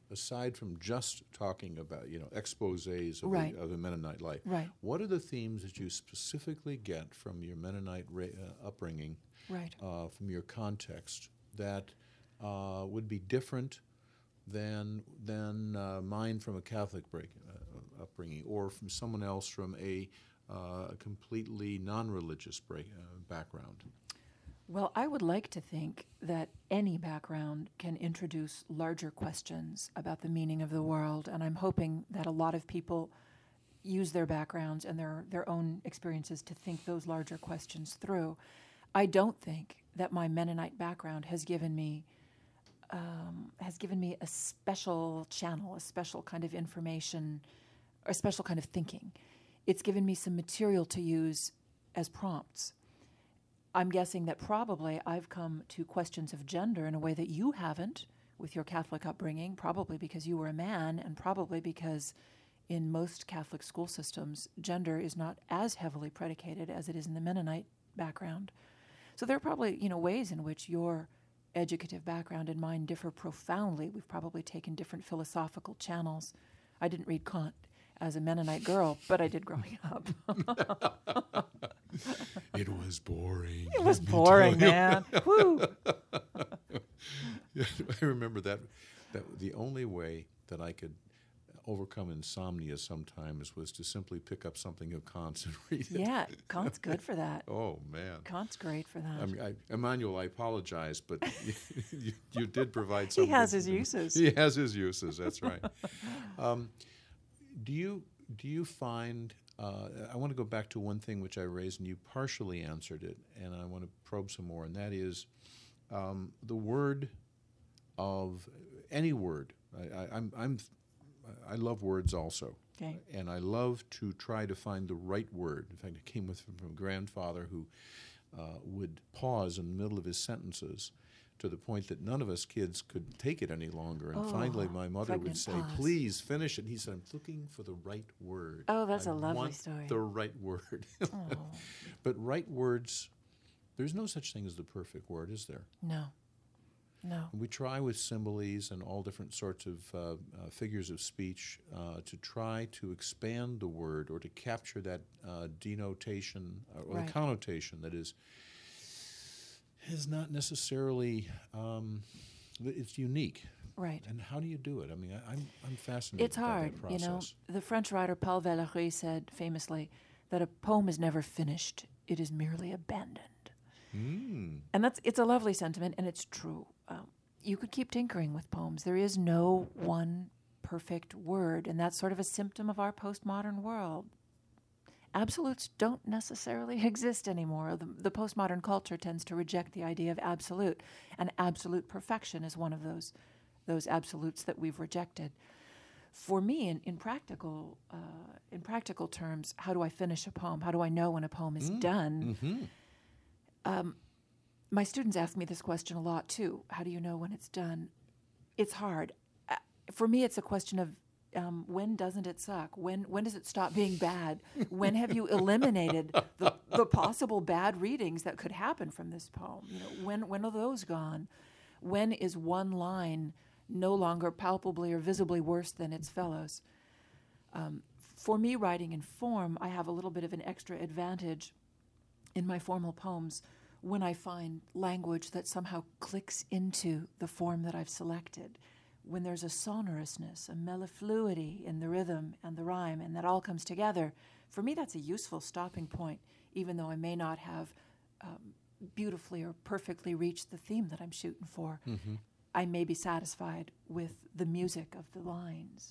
aside from just talking about, you know, exposés of, Right. the, of the Mennonite life, Right. what are the themes that you specifically get from your Mennonite ra- uh, upbringing, Right. uh, from your context, that uh, would be different than than uh, mine from a Catholic break, uh, upbringing, or from someone else from a, uh, a completely non-religious break, uh, background? Well, I would like to think that any background can introduce larger questions about the meaning of the world, and I'm hoping that a lot of people use their backgrounds and their, their own experiences to think those larger questions through. I don't think that my Mennonite background has given me um, has given me a special channel, a special kind of information, or a special kind of thinking. It's given me some material to use as prompts. I'm guessing that probably I've come to questions of gender in a way that you haven't with your Catholic upbringing, probably because you were a man, and probably because in most Catholic school systems, gender is not as heavily predicated as it is in the Mennonite background. So there are probably, you know, ways in which your educative background and mine differ profoundly. We've probably taken different philosophical channels. I didn't read Kant as a Mennonite girl, but I did growing up. It was boring. It was boring, man. Woo. I remember that, that the only way that I could overcome insomnia sometimes was to simply pick up something of Kant's and read it. Yeah, Kant's good for that. Oh, man. Kant's great for that. I mean, I, Emmanuel, I apologize, but you, you did provide some. He has his uses. He has his uses, that's right. um, do you do you find, uh, I want to go back to one thing which I raised, and you partially answered it, and I want to probe some more, and that is um, the word of, any word. I, I, I'm, I'm, I love words also. Okay. And I love to try to find the right word. In fact, it came with from a grandfather who uh, would pause in the middle of his sentences to the point that none of us kids could take it any longer. And Oh, finally, my mother would pregnant say, pause. "Please finish it." And he said, "I'm looking for the right word." Oh, that's I a lovely want story. the right word. Oh, But right words, there's no such thing as the perfect word, is there? no. No. We try with similes and all different sorts of uh, uh, figures of speech uh, to try to expand the word or to capture that uh, denotation uh, or Right. the connotation that is is not necessarily um, it's unique. Right. And how do you do it? I mean, I, I'm I'm fascinated It's by hard, that you process. know. The French writer Paul Valéry said famously that a poem is never finished; it is merely abandoned. Mm. And that's it's a lovely sentiment, and it's true. Um, you could keep tinkering with poems. There is no one perfect word, and that's sort of a symptom of our postmodern world. Absolutes don't necessarily exist anymore. The, the postmodern culture tends to reject the idea of absolute, and absolute perfection is one of those those absolutes that we've rejected. For me, in, in practical uh, in practical terms, how do I finish a poem? How do I know when a poem is done? Mm-hmm. Um, my students ask me this question a lot too. How do you know when it's done? It's hard. Uh, for me, it's a question of um, when doesn't it suck? When when does it stop being bad? When have you eliminated the, the possible bad readings that could happen from this poem? You know, when when are those gone? When is one line no longer palpably or visibly worse than its fellows? Um, for me, writing in form, I have a little bit of an extra advantage in my formal poems when I find language that somehow clicks into the form that I've selected, when there's a sonorousness, a mellifluity in the rhythm and the rhyme, and that all comes together. For me, that's a useful stopping point, even though I may not have um, beautifully or perfectly reached the theme that I'm shooting for. Mm-hmm. I may be satisfied with the music of the lines.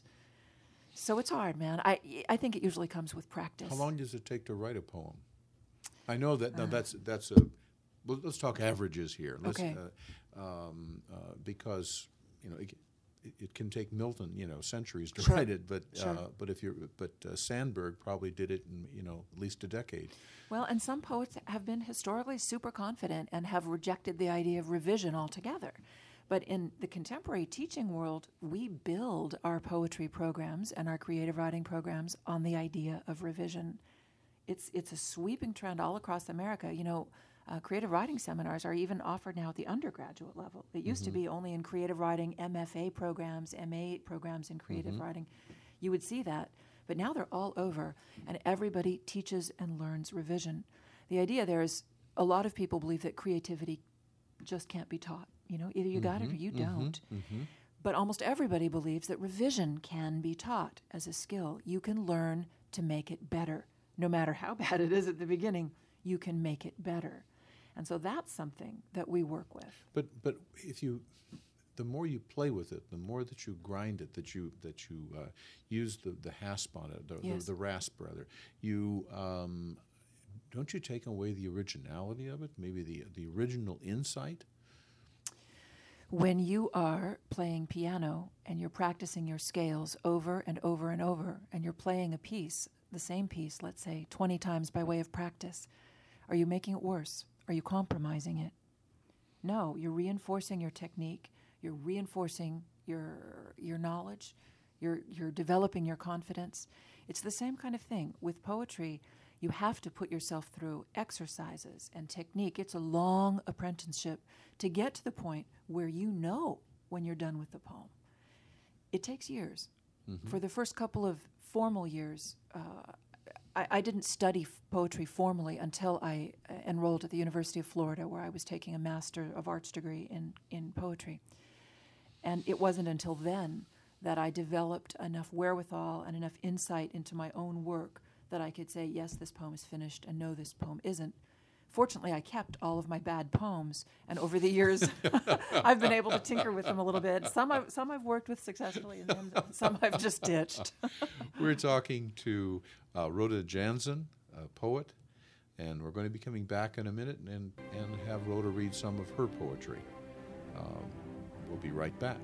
So it's hard, man. I I think it usually comes with practice. How long does it take to write a poem? I know that now Uh. that's that's a. Well, let's talk averages here. Let's, Okay. Uh, um, uh, because you know it, it can take Milton you know centuries to Sure. write it, but Sure. uh, but if you're but uh, Sandberg probably did it in you know at least a decade. Well, and some poets have been historically super confident and have rejected the idea of revision altogether. But in the contemporary teaching world, we build our poetry programs and our creative writing programs on the idea of revision. It's it's a sweeping trend all across America. You know, uh, creative writing seminars are even offered now at the undergraduate level. It used mm-hmm. to be only in creative writing, M F A programs, M A programs in creative mm-hmm. writing. You would see that. But now they're all over, and everybody teaches and learns revision. The idea there is a lot of people believe that creativity just can't be taught. You know, either you mm-hmm. got it or you mm-hmm. don't. Mm-hmm. But almost everybody believes that revision can be taught as a skill. You can learn to make it better. No matter how bad it is at the beginning, you can make it better. And so that's something that we work with. But but if you, the more you play with it, the more that you grind it, that you that you uh, use the, the hasp on it, the, yes. the, the rasp rather, you um, don't you take away the originality of it? Maybe the the original insight. When you are playing piano and you're practicing your scales over and over and over, and you're playing a piece, the same piece, let's say, twenty times by way of practice, are you making it worse? Are you compromising it? No, you're reinforcing your technique, you're reinforcing your your knowledge, you're you're developing your confidence. It's the same kind of thing. With poetry, you have to put yourself through exercises and technique. It's a long apprenticeship to get to the point where you know when you're done with the poem. It takes years. Mm-hmm. For the first couple of formal years, uh, I, I didn't study f- poetry formally until I uh, enrolled at the University of Florida, where I was taking a Master of Arts degree in, in poetry. And it wasn't until then that I developed enough wherewithal and enough insight into my own work that I could say, yes, this poem is finished, and no, this poem isn't. Fortunately, I kept all of my bad poems, and over the years, I've been able to tinker with them a little bit. Some I've, some I've worked with successfully, and then some I've just ditched. We're talking to uh, Rhoda Jansen, a poet, and we're going to be coming back in a minute and, and have Rhoda read some of her poetry. Um, we'll be right back.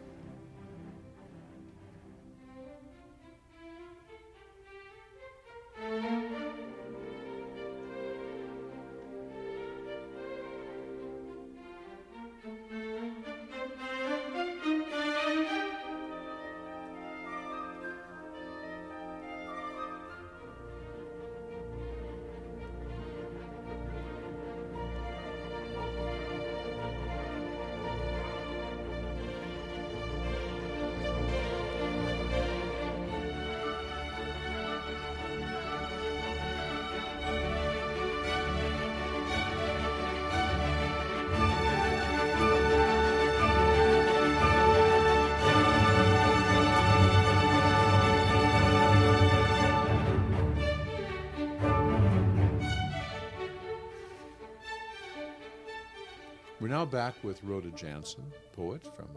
We're now back with Rhoda Jansen, poet from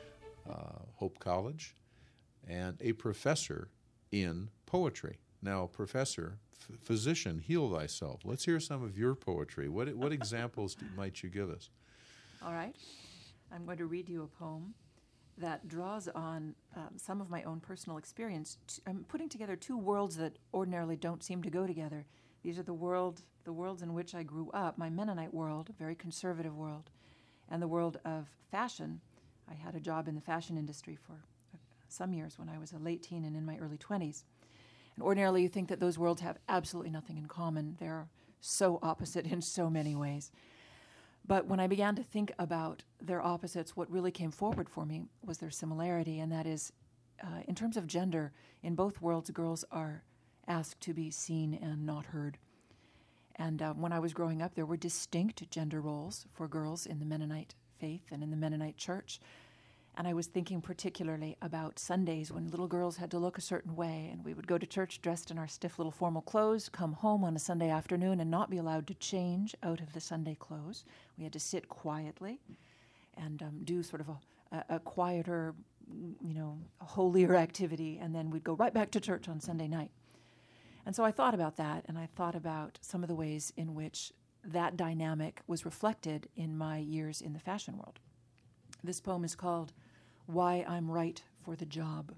uh, Hope College, and a professor in poetry. Now, professor, f- physician, heal thyself. Let's hear some of your poetry. What what examples do, might you give us? All right. I'm going to read you a poem that draws on um, some of my own personal experience. T- I'm putting together two worlds that ordinarily don't seem to go together. These are the world, the worlds in which I grew up, my Mennonite world, a very conservative world, and the world of fashion. I had a job in the fashion industry for uh, some years when I was a late teen and in my early twenties. And ordinarily you think that those worlds have absolutely nothing in common. They're so opposite in so many ways. But when I began to think about their opposites, what really came forward for me was their similarity, and that is, uh, in terms of gender, in both worlds, girls are asked to be seen and not heard. And uh, when I was growing up, there were distinct gender roles for girls in the Mennonite faith and in the Mennonite church. And I was thinking particularly about Sundays when little girls had to look a certain way, and we would go to church dressed in our stiff little formal clothes, come home on a Sunday afternoon and not be allowed to change out of the Sunday clothes. We had to sit quietly and um, do sort of a, a, a quieter, you know, a holier activity, and then we'd go right back to church on Sunday night. And so I thought about that, and I thought about some of the ways in which that dynamic was reflected in my years in the fashion world. This poem is called Why I'm Right for the Job.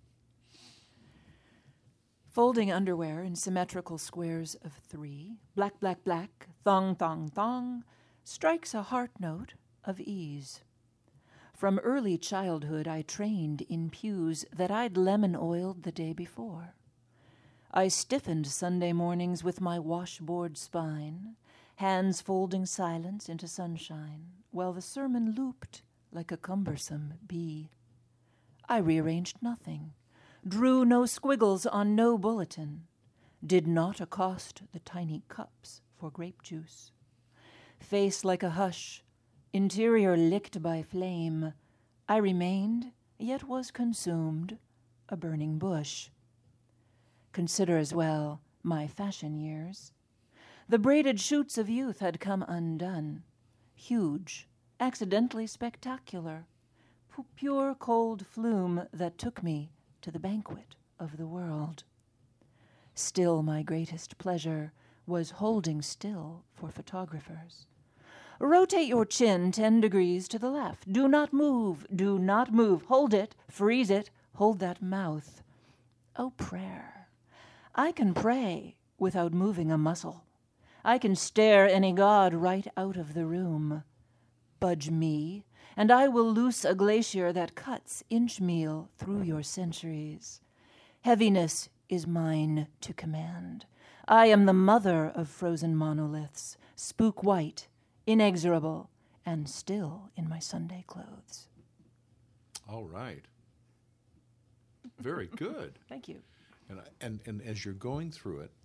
Folding underwear in symmetrical squares of three, black, black, black, thong, thong, thong, strikes a heart note of ease. From early childhood I trained in pews that I'd lemon oiled the day before. I stiffened Sunday mornings with my washboard spine, hands folding silence into sunshine, while the sermon looped like a cumbersome bee. I rearranged nothing, drew no squiggles on no bulletin, did not accost the tiny cups for grape juice. Face like a hush, interior licked by flame, I remained, yet was consumed, a burning bush. Consider as well my fashion years. The braided shoots of youth had come undone, huge, accidentally spectacular, p- pure cold flume that took me to the banquet of the world. Still my greatest pleasure was holding still for photographers. Rotate your chin ten degrees to the left. Do not move, do not move. Hold it, freeze it, hold that mouth. Oh, prayer. I can pray without moving a muscle. I can stare any god right out of the room. Budge me, and I will loose a glacier that cuts inch meal through your centuries. Heaviness is mine to command. I am the mother of frozen monoliths, spook white, inexorable, and still in my Sunday clothes. All right. Very good. Thank you. And, I- and and as you're going through it,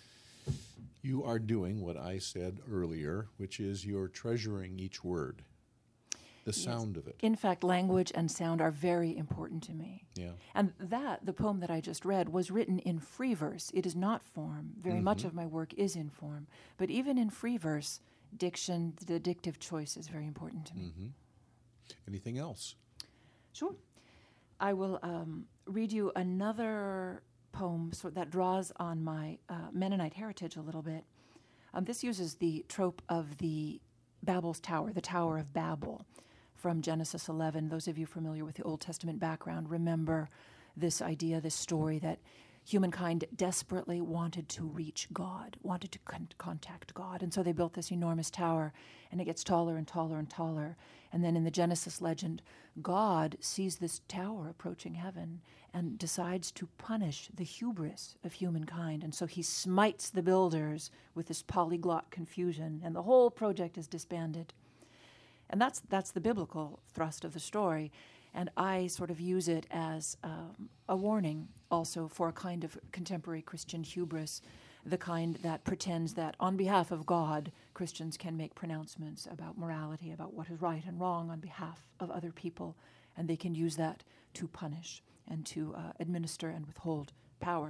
you are doing what I said earlier, which is you're treasuring each word, the sound of it. In fact, language and sound are very important to me. Yeah. And that, the poem that I just read, was written in free verse. It is not form. Very much of my work is in form. But even in free verse, diction, the dictive choice is very important to me. Mm-hmm. Anything else? Sure. I will um, read you another poem so that draws on my uh, Mennonite heritage a little bit. Um, this uses the trope of the Babel's Tower, the Tower of Babel, from Genesis eleven. Those of you familiar with the Old Testament background remember this idea, this story that humankind desperately wanted to reach God, wanted to con- contact God. And so they built this enormous tower, and it gets taller and taller and taller. And then in the Genesis legend, God sees this tower approaching heaven and decides to punish the hubris of humankind. And so he smites the builders with this polyglot confusion, and the whole project is disbanded. And that's that's the biblical thrust of the story. And I sort of use it as um, a warning also for a kind of contemporary Christian hubris, the kind that pretends that on behalf of God, Christians can make pronouncements about morality, about what is right and wrong on behalf of other people, and they can use that to punish and to uh, administer and withhold power.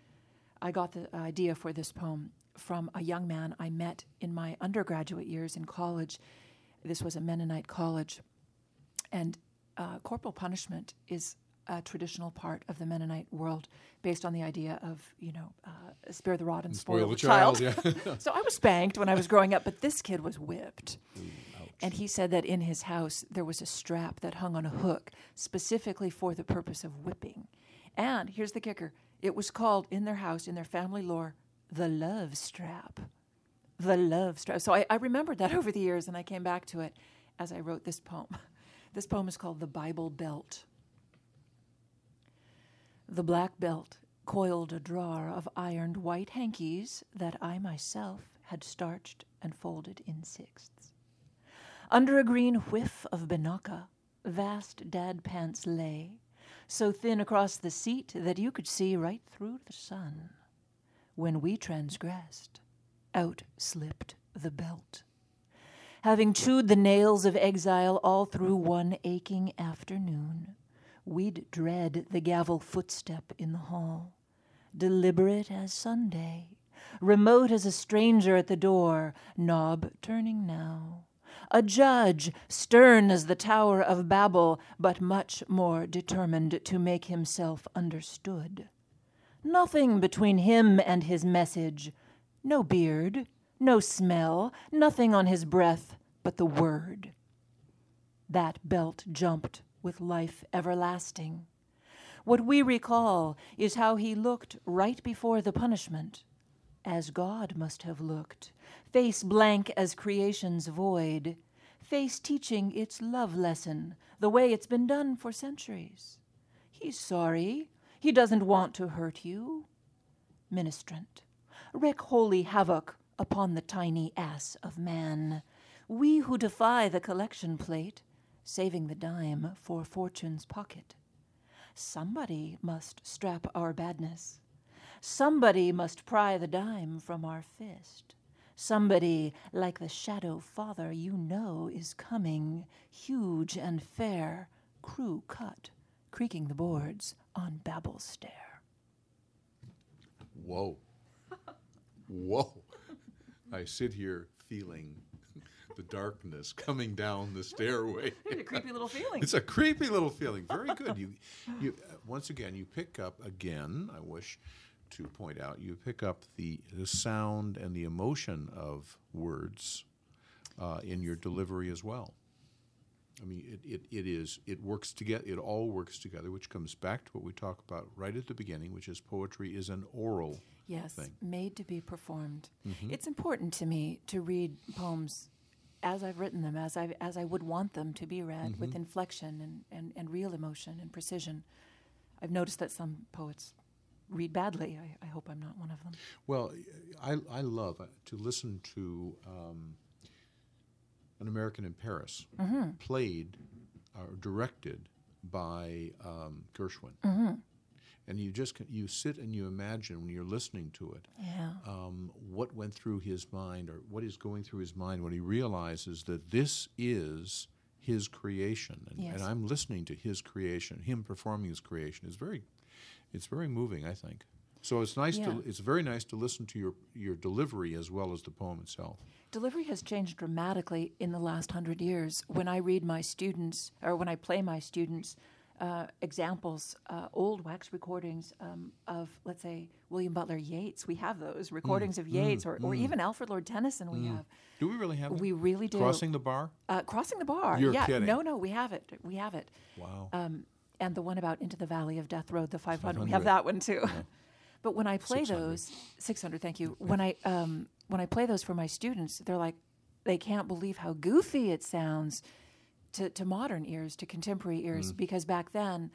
I got the idea for this poem from a young man I met in my undergraduate years in college. This was a Mennonite college, and Uh, corporal punishment is a traditional part of the Mennonite world, based on the idea of, you know, uh, spare the rod and, and spoil, spoil the child. child. Yeah. So I was spanked when I was growing up, but this kid was whipped. Ooh, and he said that in his house there was a strap that hung on a hook specifically for the purpose of whipping. And here's the kicker. It was called, in their house, in their family lore, the love strap. The love strap. So I, I remembered that over the years, and I came back to it as I wrote this poem. This poem is called The Bible Belt. The black belt coiled a drawer of ironed white hankies that I myself had starched and folded in sixths. Under a green whiff of Binaca, vast dad pants lay, so thin across the seat that you could see right through the sun. When we transgressed, out slipped the belt. Having chewed the nails of exile all through one aching afternoon, we'd dread the gavel footstep in the hall, deliberate as Sunday, remote as a stranger at the door, knob turning now. A judge, stern as the Tower of Babel, but much more determined to make himself understood. Nothing between him and his message, no beard, no smell, nothing on his breath but the word. That belt jumped with life everlasting. What we recall is how he looked right before the punishment, as God must have looked, face blank as creation's void, face teaching its love lesson the way it's been done for centuries. He's sorry. He doesn't want to hurt you. ministrant, wreak holy havoc upon the tiny ass of man. We who defy the collection plate, saving the dime for fortune's pocket. Somebody must strap our badness. Somebody must pry the dime from our fist. Somebody, like the shadow father you know is coming, huge and fair, crew cut, creaking the boards on Babel's stair. Whoa. Whoa. I sit here feeling the darkness coming down the stairway. It's a creepy little feeling. It's a creepy little feeling. Very good. You, you. Uh, once again, you pick up again, I wish to point out, you pick up the, the sound and the emotion of words uh, in your delivery as well. I mean, it, it, it is, it works together, it all works together, which comes back to what we talk about right at the beginning, which is poetry is an oral yes, thing. Made to be performed. Mm-hmm. It's important to me to read poems as I've written them, as I as I would want them to be read, Mm-hmm. with inflection and, and, and real emotion and precision. I've noticed that some poets read badly. I, I hope I'm not one of them. Well, I, I love to listen to um, An American in Paris, Mm-hmm. played or directed by um, Gershwin. Mm-hmm. And you just can, you sit and you imagine when you're listening to it, Yeah. um, what went through his mind or what is going through his mind when he realizes that this is his creation, and, Yes. and I'm listening to his creation. Him performing his creation is very, it's very moving, I think. So it's nice Yeah. to it's very nice to listen to your your delivery as well as the poem itself. Delivery has changed dramatically in the last hundred years. When I read my students, or when I play my students, uh, examples, uh, old wax recordings um, of, let's say, William Butler Yeats. We have those recordings of Yeats, or, or even Alfred Lord Tennyson. We have. Do we really have? We them? really do. Crossing the bar. Uh, crossing the bar. You're yeah. kidding. No, no, we have it. We have it. Wow. Um, and the one about Into the Valley of Death Road, the five hundred. We five hundred. have that one too. But when I play six hundred. those, six hundred, thank you. When I um, when I play those for my students, they're like, they can't believe how goofy it sounds to, to modern ears, to contemporary ears, because back then,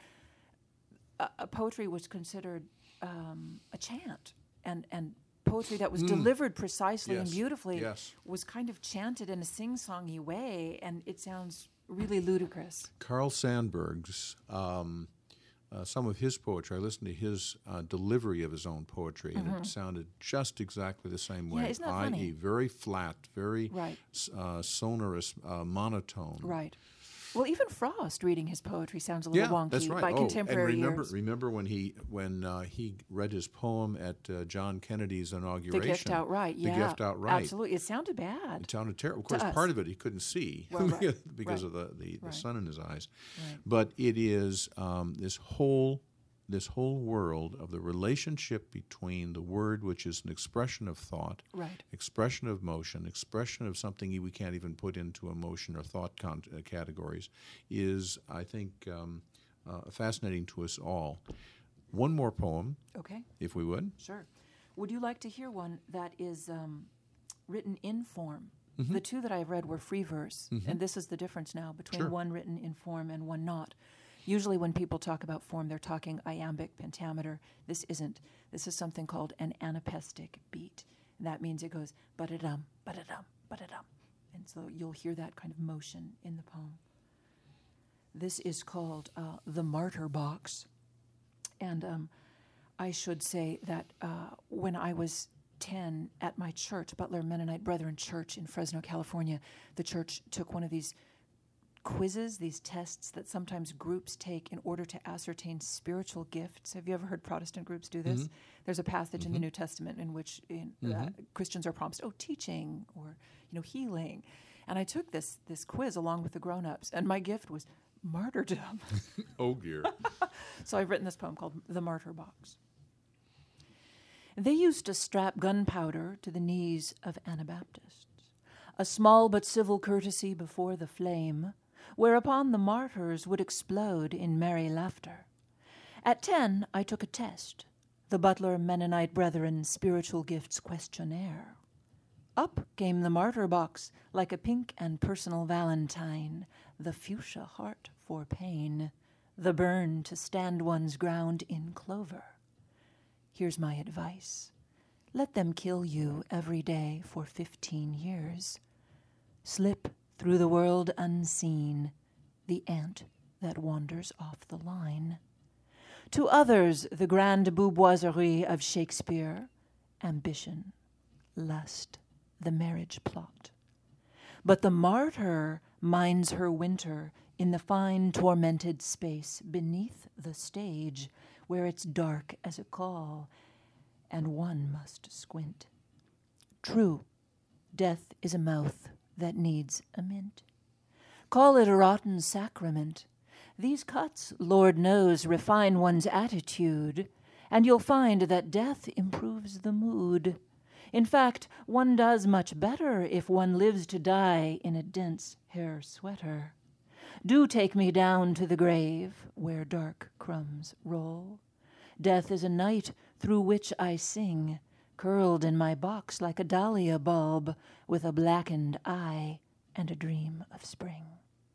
uh, uh, poetry was considered um, a chant, and and poetry that was delivered precisely and Yes, beautifully yes. was kind of chanted in a sing-songy way, and it sounds really ludicrous. Carl Sandburg's, um, uh, some of his poetry, I listened to his uh, delivery of his own poetry, and it sounded just exactly the same way. Yeah, isn't that I E, funny? very flat, very Right. s- uh, sonorous, uh, monotone. Right. Well, even Frost reading his poetry sounds a little Yeah, wonky that's right. by oh, contemporary and remember, ears. remember when he when uh, he read his poem at uh, John Kennedy's inauguration? The gift outright, yeah. The gift outright. Absolutely. It sounded bad. It sounded terrible. Of course, us. part of it he couldn't see Well, right, because right, of the, the, the right. sun in his eyes. Right. But it is um, this whole this whole world of the relationship between the word, which is an expression of thought, Right. expression of motion, expression of something we can't even put into emotion or thought con- uh, categories, is, I think, um, uh, fascinating to us all. One more poem, Okay, if we would. sure. Would you like to hear one that is um, written in form? The two that I've read were free verse, and this is the difference now between Sure. one written in form and one not. Usually when people talk about form, they're talking iambic pentameter. This isn't. This is something called an anapestic beat. And that means it goes ba-da-dum, ba-da-dum, ba-da-dum. And so you'll hear that kind of motion in the poem. This is called uh, the Martyr Box. And um, I should say that uh, when I was ten at my church, Butler Mennonite Brethren Church in Fresno, California, the church took one of these quizzes, these tests that sometimes groups take in order to ascertain spiritual gifts. Have you ever heard Protestant groups do this? There's a passage in the New Testament in which in, uh, Christians are promised, oh, teaching or you know healing. And I took this this quiz along with the grown-ups, and my gift was martyrdom. Oh, dear. So I've written this poem called The Martyr Box. They used to strap gunpowder to the knees of Anabaptists, a small but civil courtesy before the flame, whereupon the martyrs would explode in merry laughter. At ten, I took a test, the Butler Mennonite Brethren Spiritual Gifts Questionnaire. Up came the martyr box like a pink and personal valentine, the fuchsia heart for pain, the burn to stand one's ground in clover. here's my advice. Let them kill you every day for fifteen years. Slip through the world unseen, the ant that wanders off the line. To others, the grand bouboiserie of Shakespeare, ambition, lust, the marriage plot. But the martyr minds her winter in the fine tormented space beneath the stage, where it's dark as a call, and one must squint. True, death is a mouth that needs a mint. Call it a rotten sacrament. These cuts, Lord knows, refine one's attitude, and you'll find that death improves the mood. In fact, one does much better if one lives to die in a dense hair sweater. Do take me down to the grave where dark crumbs roll. Death is a night through which I sing, curled in my box like a dahlia bulb, with a blackened eye and a dream of spring.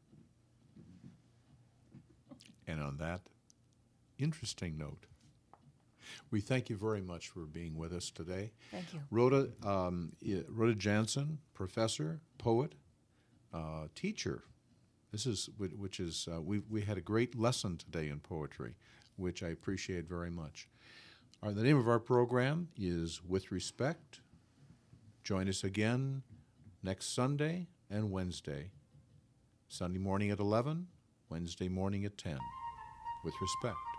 And on that interesting note, we thank you very much for being with us today. Thank you. Rhoda, um, Rhoda Jansen, professor, poet, uh, teacher. This is which is uh, we we had a great lesson today in poetry, which I appreciate very much. Our, the name of our program is With Respect. Join us again next Sunday and Wednesday. Sunday morning at eleven, Wednesday morning at ten. With Respect.